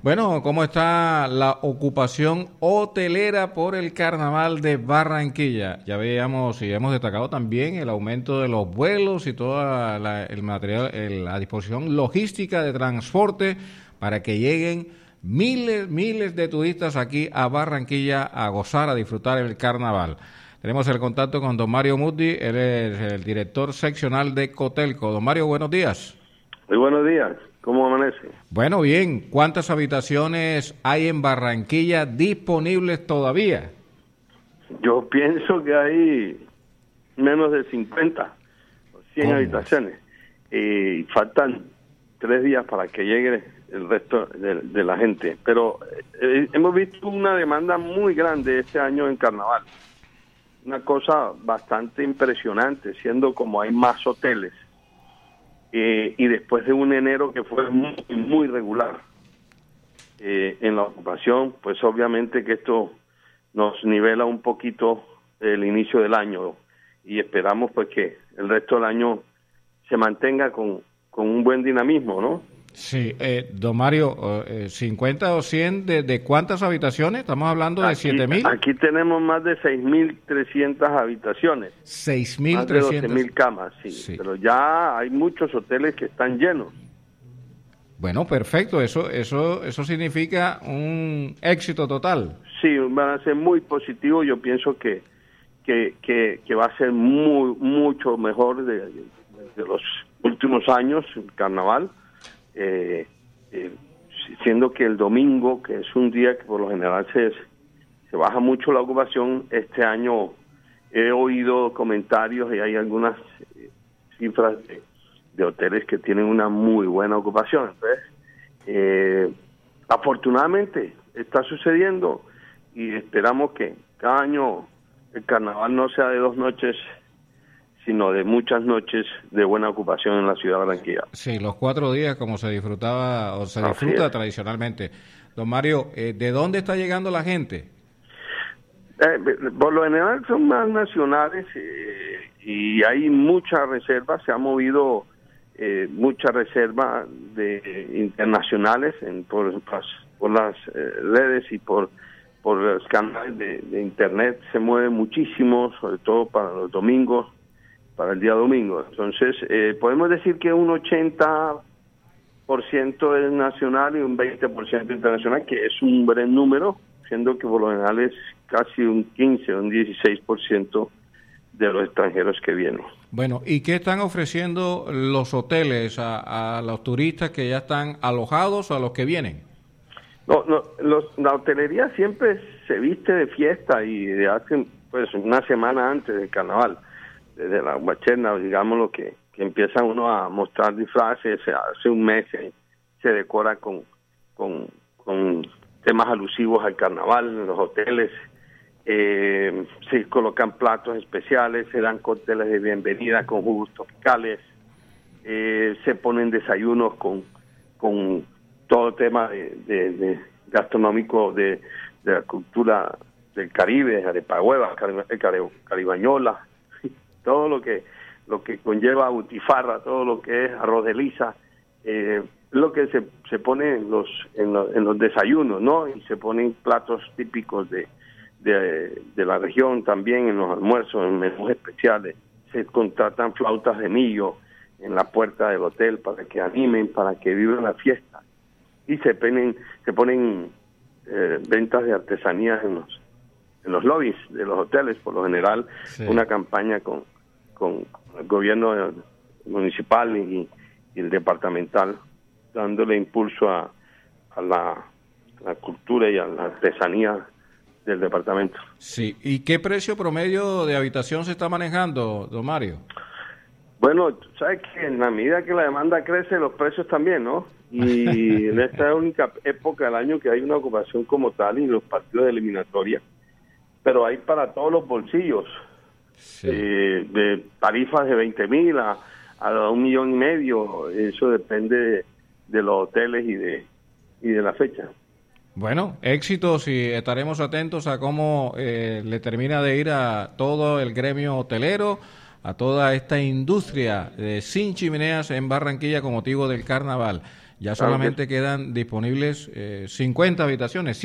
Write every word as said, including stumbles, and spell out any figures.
Bueno, ¿cómo está la ocupación hotelera por el Carnaval de Barranquilla? Ya veíamos y hemos destacado también el aumento de los vuelos y toda la, el material, el, la disposición logística de transporte para que lleguen miles, miles de turistas aquí a Barranquilla a gozar, a disfrutar el Carnaval. Tenemos el contacto con don Mario Muti, él es el director seccional de Cotelco. Don Mario, buenos días. Muy buenos días. ¿Cómo amanece? Bueno, bien. ¿Cuántas habitaciones hay en Barranquilla disponibles todavía? Yo pienso que hay menos de cincuenta, cien ¿Cómo? habitaciones. Y faltan tres días para que llegue el resto de, de la gente. Pero eh, hemos visto una demanda muy grande este año en Carnaval. Una cosa bastante impresionante, siendo como hay más hoteles. Eh, y después de un enero que fue muy, muy regular eh, en la ocupación, pues obviamente que esto nos nivela un poquito el inicio del año y esperamos pues que el resto del año se mantenga con, con un buen dinamismo, ¿no? Sí, eh, don Mario, eh, cincuenta o cien, de, ¿de cuántas habitaciones? Estamos hablando de siete mil. Aquí tenemos más de seis mil trescientas habitaciones. seis mil trescientas. Más de doce mil camas, sí, sí. Pero ya hay muchos hoteles que están llenos. Bueno, perfecto. Eso, eso, eso significa un éxito total. Sí, van a ser muy positivo. Yo pienso que, que, que, que va a ser muy, mucho mejor de, de los últimos años, el Carnaval. Eh, eh, siendo que el domingo, que es un día que por lo general se, se baja mucho la ocupación, este año he oído comentarios y hay algunas eh, cifras de, de hoteles que tienen una muy buena ocupación. Entonces, eh, afortunadamente está sucediendo y esperamos que cada año el Carnaval no sea de dos noches, sino de muchas noches de buena ocupación en la ciudad de Barranquilla. Sí, los cuatro días como se disfrutaba o se disfruta tradicionalmente. Don Mario, eh, ¿de dónde está llegando la gente? Eh, por lo general son más nacionales eh, y hay muchas reservas, se ha movido eh, mucha reserva de internacionales en, por, por las eh, redes y por por los canales de, de internet, se mueve muchísimo, sobre todo para los domingos, para el día domingo. Entonces, eh, podemos decir que un ochenta por ciento es nacional y un veinte por ciento internacional, que es un buen número, siendo que por lo general es casi un quince o un dieciséis por ciento de los extranjeros que vienen. Bueno, ¿y qué están ofreciendo los hoteles a, a los turistas que ya están alojados o a los que vienen? No, no, los, la hotelería siempre se viste de fiesta y de hace pues una semana antes del Carnaval. Desde la guacherna, digamos, lo que, que empieza uno a mostrar disfraces, hace un mes se, se decora con, con, con temas alusivos al carnaval en los hoteles, eh, se colocan platos especiales, se dan cócteles de bienvenida con jugos tropicales, eh, se ponen desayunos con, con todo tema de, de, de gastronómico de, de la cultura del Caribe, arepahueva, caribañola, todo lo que lo que conlleva butifarra, todo lo que es arroz de lisa, eh, lo que se se pone en los en, lo, en los desayunos, ¿no? Y se ponen platos típicos de, de de la región también en los almuerzos, en menús especiales. Se contratan flautas de millo en la puerta del hotel para que animen, para que vivan la fiesta. Y se ponen se ponen eh, ventas de artesanías en los en los lobbies de los hoteles, por lo general, sí. Una campaña con, con el gobierno municipal y, y el departamental, dándole impulso a, a, la, a la cultura y a la artesanía del departamento. Sí, ¿y qué precio promedio de habitación se está manejando, don Mario? Bueno, sabes que en la medida que la demanda crece, los precios también, ¿no? Y en esta única época del año que hay una ocupación como tal y los partidos de eliminatoria, pero hay para todos los bolsillos, sí. eh, de tarifas de veinte mil a, a un millón y medio, eso depende de, de los hoteles y de y de la fecha. Bueno, éxitos y estaremos atentos a cómo eh, le termina de ir a todo el gremio hotelero, a toda esta industria de sin chimeneas en Barranquilla con motivo del Carnaval. Ya Claro solamente que sí. quedan disponibles eh, cincuenta habitaciones.